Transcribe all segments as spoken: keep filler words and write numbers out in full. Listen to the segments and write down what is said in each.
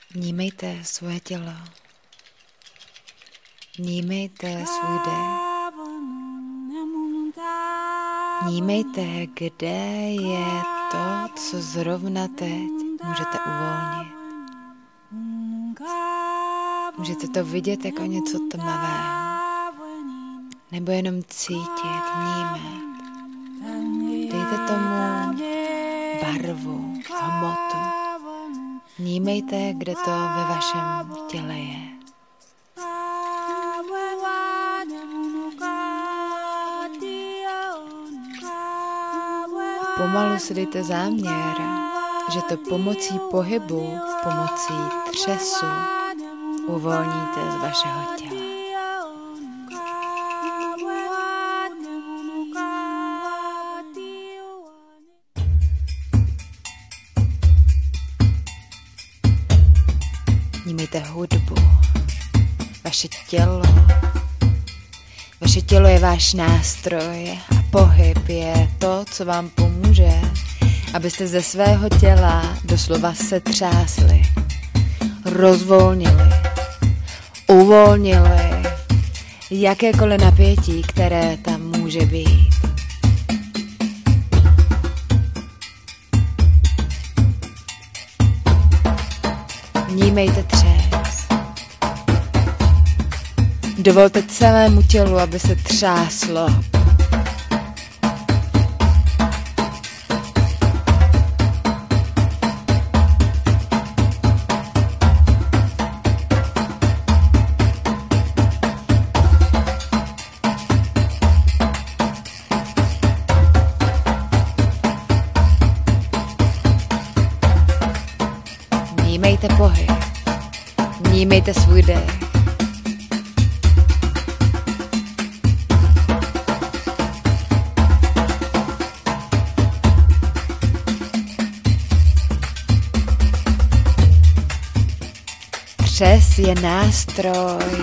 Vnímejte svoje tělo. Vnímejte svůj dech. Vnímejte, kde je to, co zrovna teď můžete uvolnit. Můžete to vidět jako něco tmavého, nebo jenom cítit, vnímat. Dejte tomu barvu, hmotu. Vnímejte, kde to ve vašem těle je. Pomalu si dejte záměr, že to pomocí pohybu, pomocí třesu uvolníte z vašeho těla. Vnímejte hudbu, vaše tělo. Vaše tělo je váš nástroj a pohyb je to, co vám pomůže, abyste ze svého těla doslova se třásli, rozvolnili, uvolnili jakékoliv napětí, které tam může být. Vnímejte třes. Dovolte celému tělu, aby se třáslo. Vnímejte pohyb. Vnímejte svůj dech. Třes je nástroj,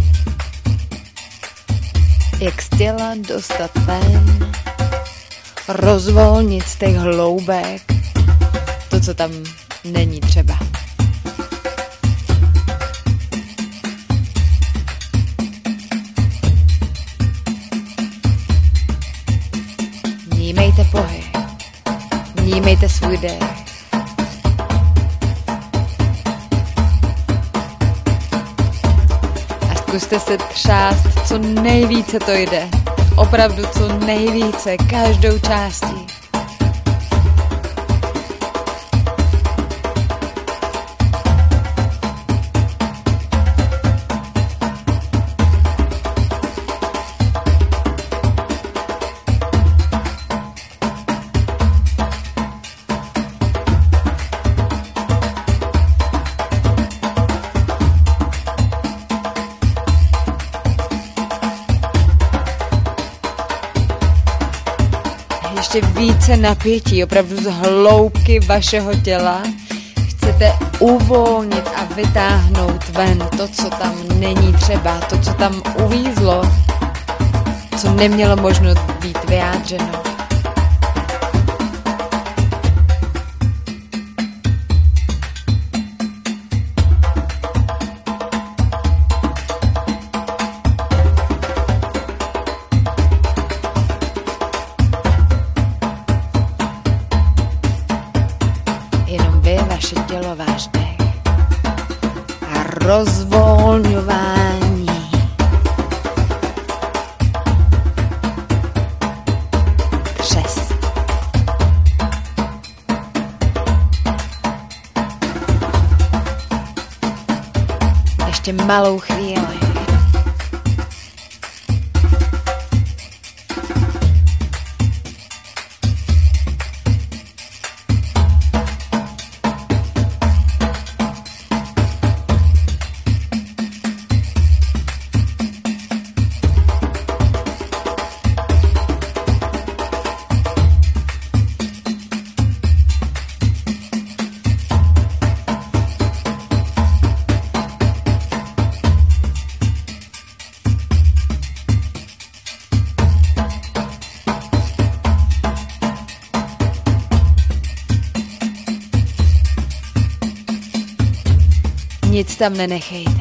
jak z těla dostat ven, rozvolnit z těch hloubek to, co tam není třeba. Vnímejte pohyb, vnímejte svůj dech. Zkuste se třást, co nejvíce to jde. Opravdu co nejvíce, každou částí. Ještě více napětí, opravdu z hloubky vašeho těla. Chcete uvolnit a vytáhnout ven to, co tam není třeba, to, co tam uvízlo, co nemělo možnost být vyjádřeno. Vaše tělo, váš dech a rozvolňování. Třes. Ještě malou chvíli. nic tam nenechejte.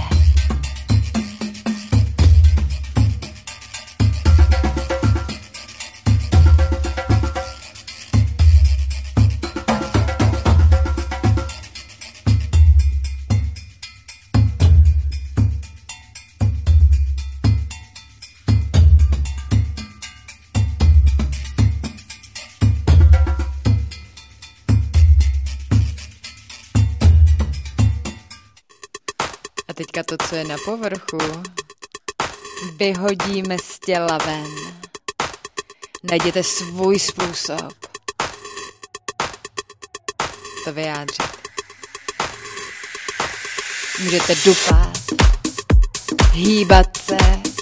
A teďka to, co je na povrchu, vyhodíme z těla ven. Najděte svůj způsob to vyjádřit. Můžete dupat, hýbat se,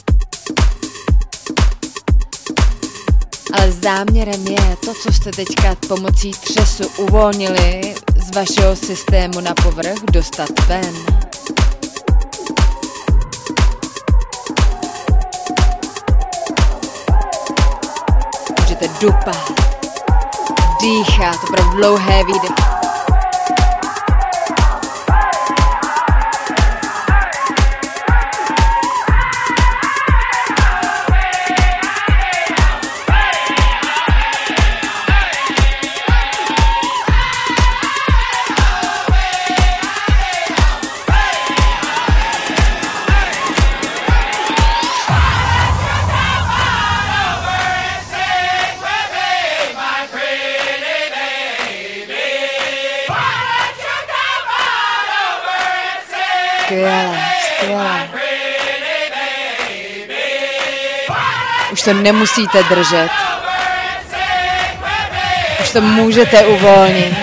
ale záměrem je to, co jste teďka pomocí třesu uvolnili z vašeho systému na povrch, dostat ven. Můžete dupat, dýchat, opravdu dlouhé výdechy. Skvěle, skvěle. Už to nemusíte držet. Už to můžete uvolnit.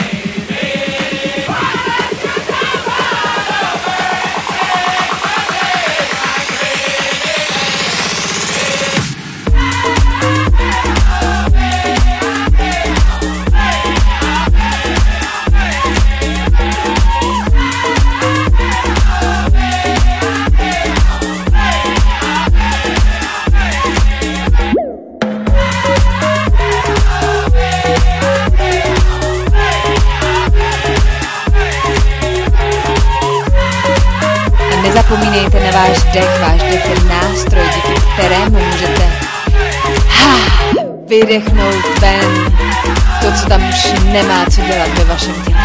Nezapomínejte na váš dech, váš dech je nástroj, díky kterému můžete ha, vydechnout ven to, co tam už nemá co dělat ve vašem těle.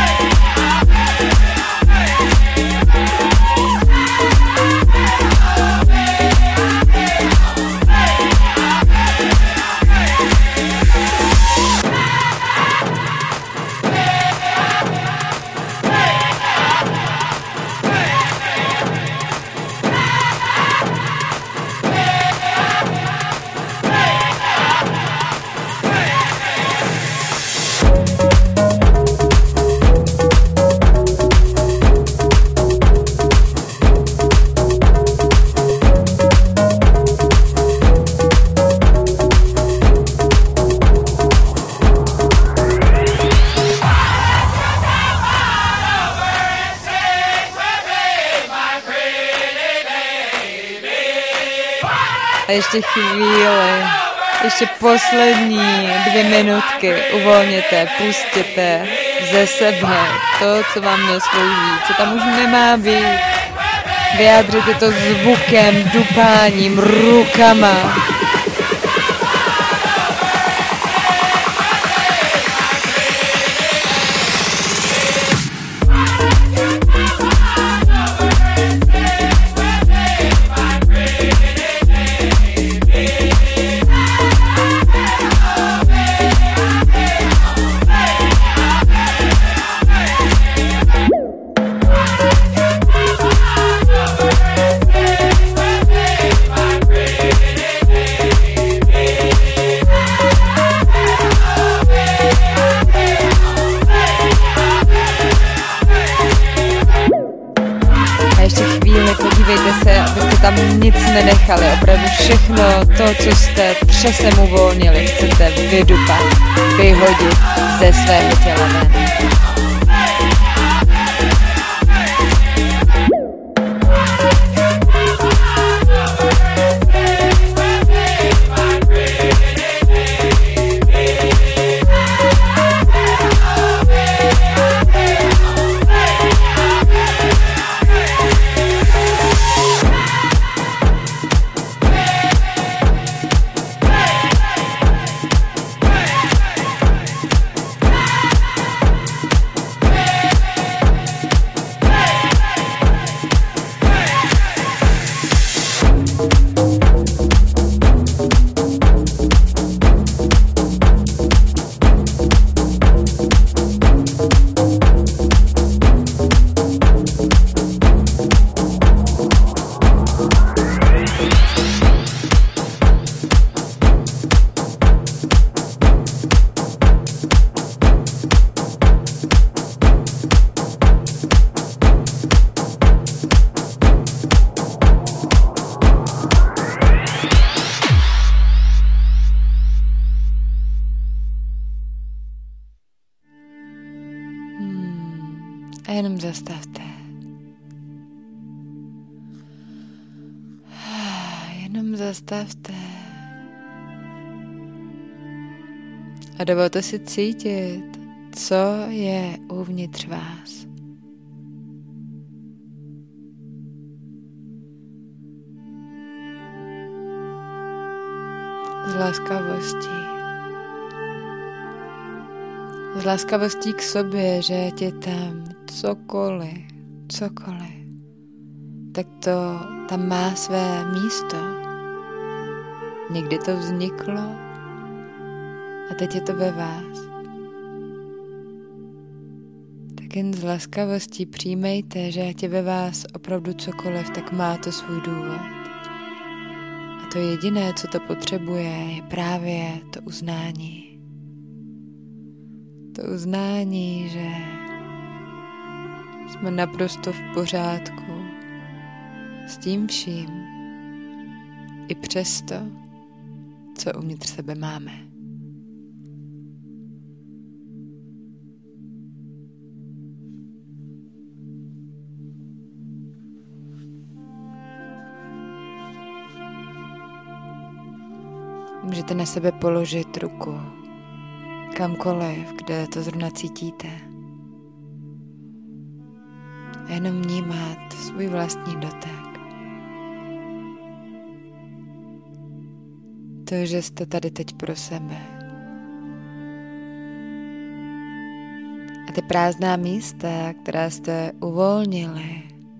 A ještě chvíli, ještě poslední dvě minutky uvolněte, pustěte ze sebe to, co vám neslouží, co tam už nemá být. Vyjádřete to zvukem, dupáním, rukama. Podívejte se, abyste tam nic nenechali, opravdu všechno to, co jste třesem uvolnili, chcete vydupat, vyhodit ze svého těla ven. A jenom zastavte. Jenom zastavte. A dovolte si cítit, co je uvnitř vás. S laskavostí. S laskavostí k sobě, že ať je tam cokoliv, cokoliv, tak to tam má své místo. Někdy to vzniklo a teď je to ve vás. Tak jen s laskavostí přijmejte, že ať je ve vás opravdu cokoliv, tak má to svůj důvod. A to jediné, co to potřebuje, je právě to uznání. To uznání, že jsme naprosto v pořádku s tím vším, i přesto, co uvnitř sebe máme. Můžete na sebe položit ruku kamkoliv, kde to zrovna cítíte. A jenom vnímat svůj vlastní dotek. To, že jste tady teď pro sebe. A ty prázdná místa, která jste uvolnili,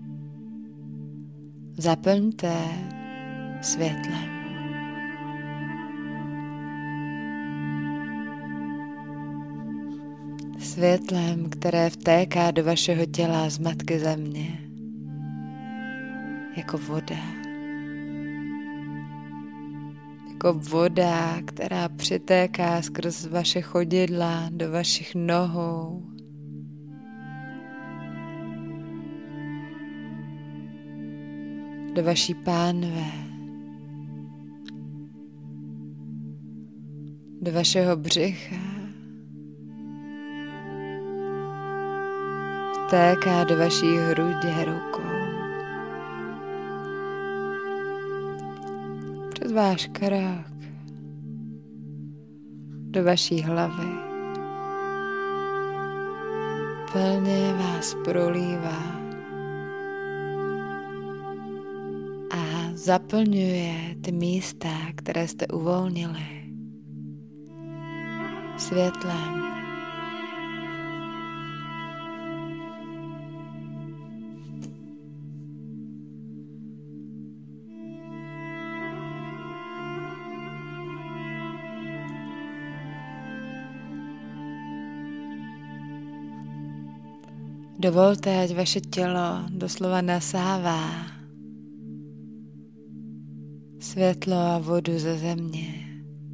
zaplňte světlem. Světlem, které vtéká do vašeho těla z matky země, jako voda. Jako voda, která přitéká skrz vaše chodidla do vašich nohou. Do vaší pánve. Do vašeho břicha. Vtéká do vaší hrudi rukou. Přes váš krok. Do vaší hlavy. Plně vás prolívá. A zaplňuje ty místa, které jste uvolnili. Světlem. Dovolte, ať vaše tělo doslova nasává světlo a vodu ze země.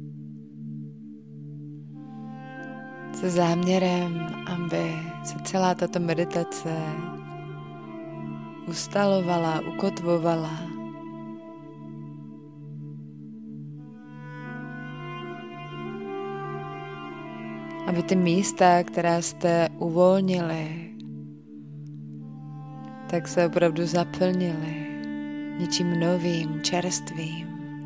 Se záměrem, aby se celá tato meditace ustalovala, ukotvovala. Aby ty místa, která jste uvolnili, tak se opravdu zaplnili něčím novým, čerstvým.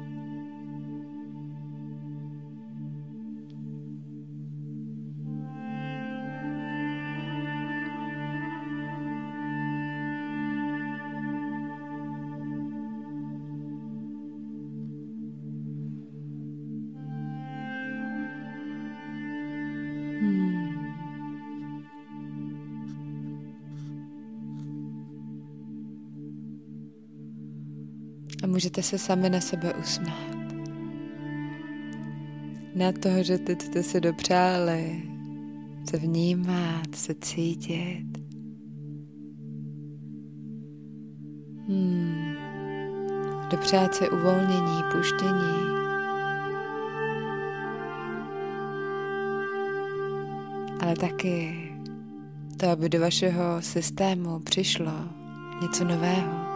A můžete se sami na sebe usmát. Na toho, že teď jste si dopřáli se vnímat, se cítit. Hmm. Dopřát se uvolnění, puštění. Ale taky to, aby do vašeho systému přišlo něco nového.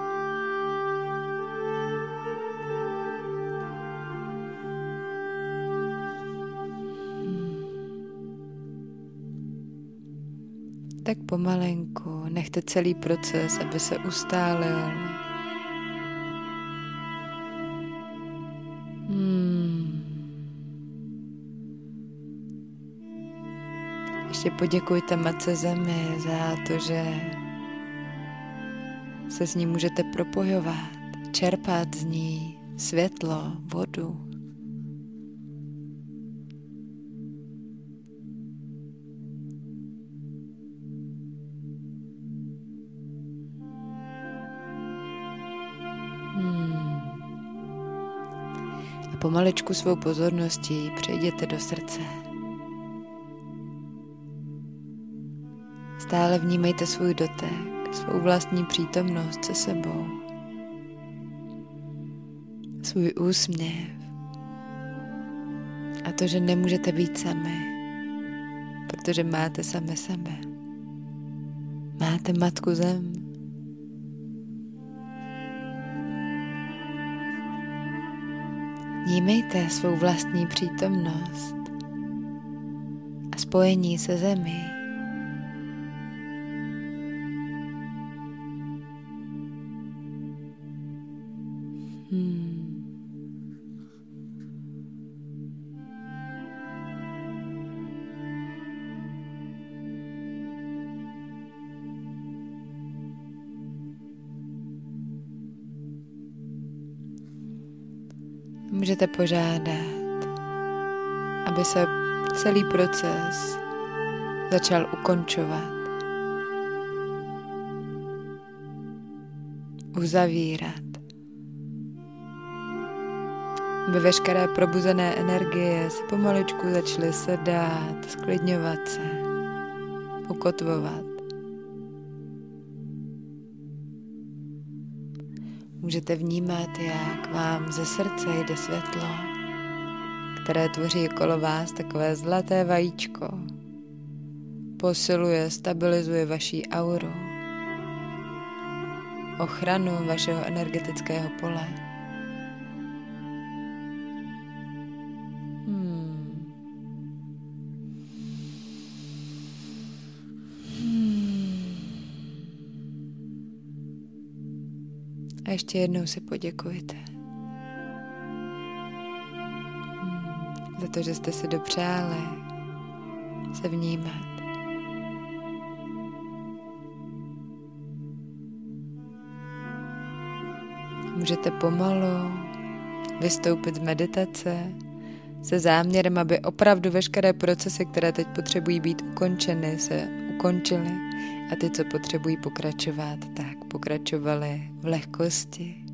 tak pomalenku nechte celý proces, aby se ustálil. Hmm. Ještě poděkujte Matce Zemi za to, že se s ní můžete propojovat, čerpat z ní světlo, vodu. Hmm. A pomaličku svou pozorností přejděte do srdce. Stále vnímejte svůj dotek, svou vlastní přítomnost se sebou, svůj úsměv a to, že nemůžete být sami, protože máte sami sebe. Máte Matku Zem. Vnímejte svou vlastní přítomnost a spojení se Zemí. Hmm. Můžete požádat, aby se celý proces začal ukončovat, uzavírat, aby veškeré probuzené energie se pomaličku začaly sedat, sklidňovat se, ukotvovat. Můžete vnímat, jak vám ze srdce jde světlo, které tvoří okolo vás takové zlaté vajíčko. Posiluje, stabilizuje vaši auru, ochranu vašeho energetického pole. Hmm. Hmm. A ještě jednou si poděkujte. Hmm. Za to, že jste si dopřáli se vnímat. Můžete pomalu vystoupit z meditace se záměrem, aby opravdu veškeré procesy, které teď potřebují být ukončeny, se ukončily a ty, co potřebují pokračovat, tak pokračovaly v lehkosti,